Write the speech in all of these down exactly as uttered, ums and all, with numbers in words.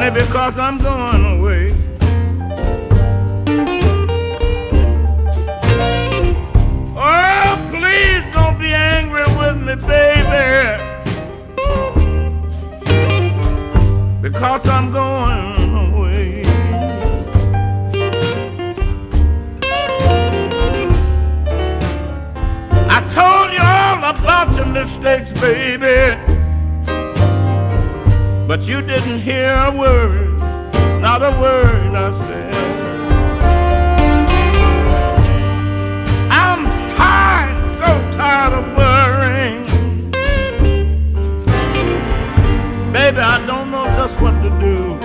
honey, because I'm going away. Oh, please don't be angry with me, baby, because I'm going away. I told you all about your mistakes, baby, but you didn't hear a word, not a word I said. I'm tired, so tired of worrying. Baby, I don't know just what to do.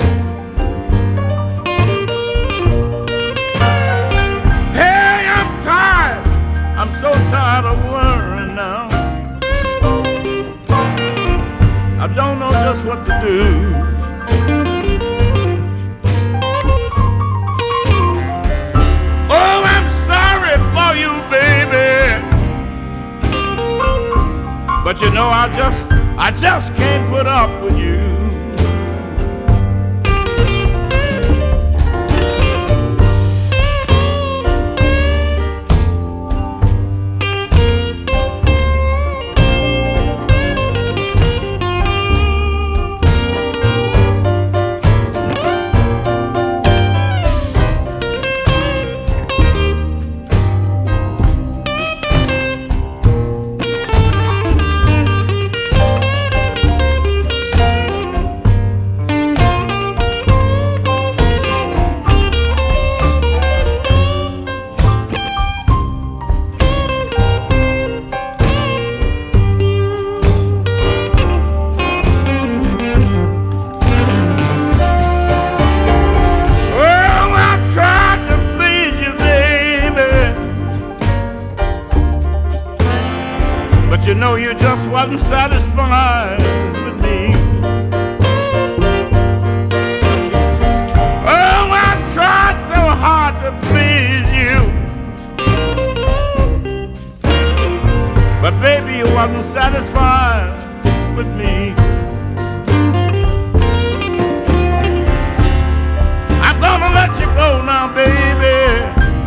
Hey, I'm tired, I'm so tired of worrying now. I don't know just what to do. Oh, I'm sorry for you, baby, but you know I just, I just can't put up with you. But you know you just wasn't satisfied with me. Oh, I tried so hard to please you, but baby, you wasn't satisfied with me. I'm gonna let you go now, baby,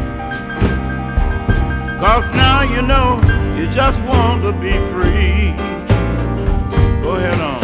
'cause now you know you just want to be free. Go ahead on.